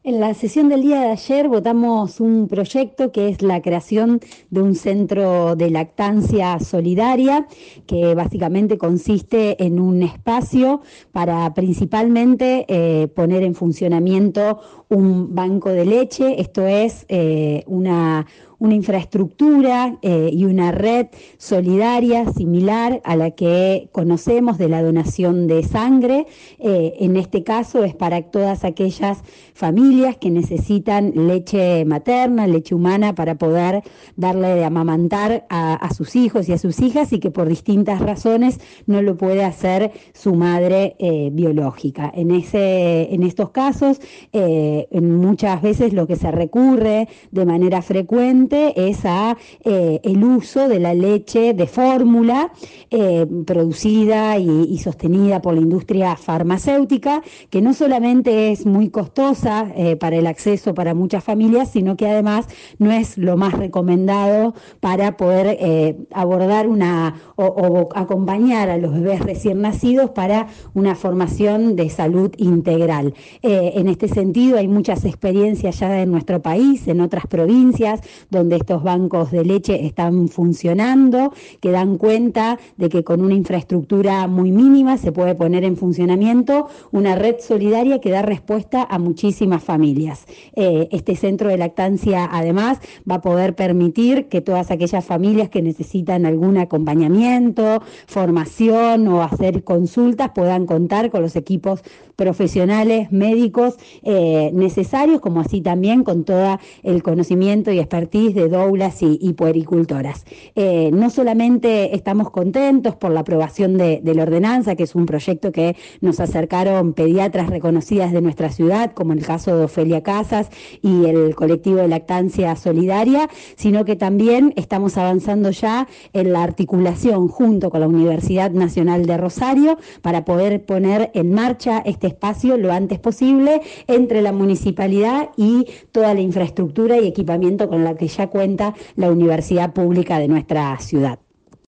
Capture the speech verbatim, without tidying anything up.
En la sesión del día de ayer votamos un proyecto que es la creación de un centro de lactancia solidaria, que básicamente consiste en un espacio para principalmente eh, poner en funcionamiento un banco de leche. Esto es eh, una, una infraestructura eh, y una red solidaria similar a la que conocemos de la donación de sangre. Eh, en este caso es para todas aquellas familias que necesitan leche materna, leche humana, para poder darle de amamantar a, a sus hijos y a sus hijas, y que por distintas razones no lo puede hacer su madre eh, biológica. En, ese, en estos casos, eh, muchas veces lo que se recurre de manera frecuente es a eh, el uso de la leche de fórmula eh, producida y, y sostenida por la industria farmacéutica, que no solamente es muy costosa eh, para el acceso para muchas familias, sino que además no es lo más recomendado para poder eh, abordar una o, o acompañar a los bebés recién nacidos para una formación de salud integral. Eh, en este sentido hay muchas experiencias ya en nuestro país, en otras provincias, donde estos bancos de leche están funcionando, que dan cuenta de que con una infraestructura muy mínima se puede poner en funcionamiento una red solidaria que da respuesta a muchísimas familias. Eh, este centro de lactancia además va a poder permitir que todas aquellas familias que necesitan algún acompañamiento, formación o hacer consultas puedan contar con los equipos profesionales, médicos eh, necesarios, como así también con todo el conocimiento y expertise de doulas y, y puericultoras. Eh, no solamente estamos contentos por la aprobación de, de la ordenanza, que es un proyecto que nos acercaron pediatras reconocidas de nuestra ciudad, como el caso de Ofelia Casas y el colectivo de lactancia solidaria, sino que también estamos avanzando ya en la articulación junto con la Universidad Nacional de Rosario para poder poner en marcha este espacio lo antes posible entre la municipalidad y toda la infraestructura y equipamiento con la que ya cuenta la universidad pública de nuestra ciudad.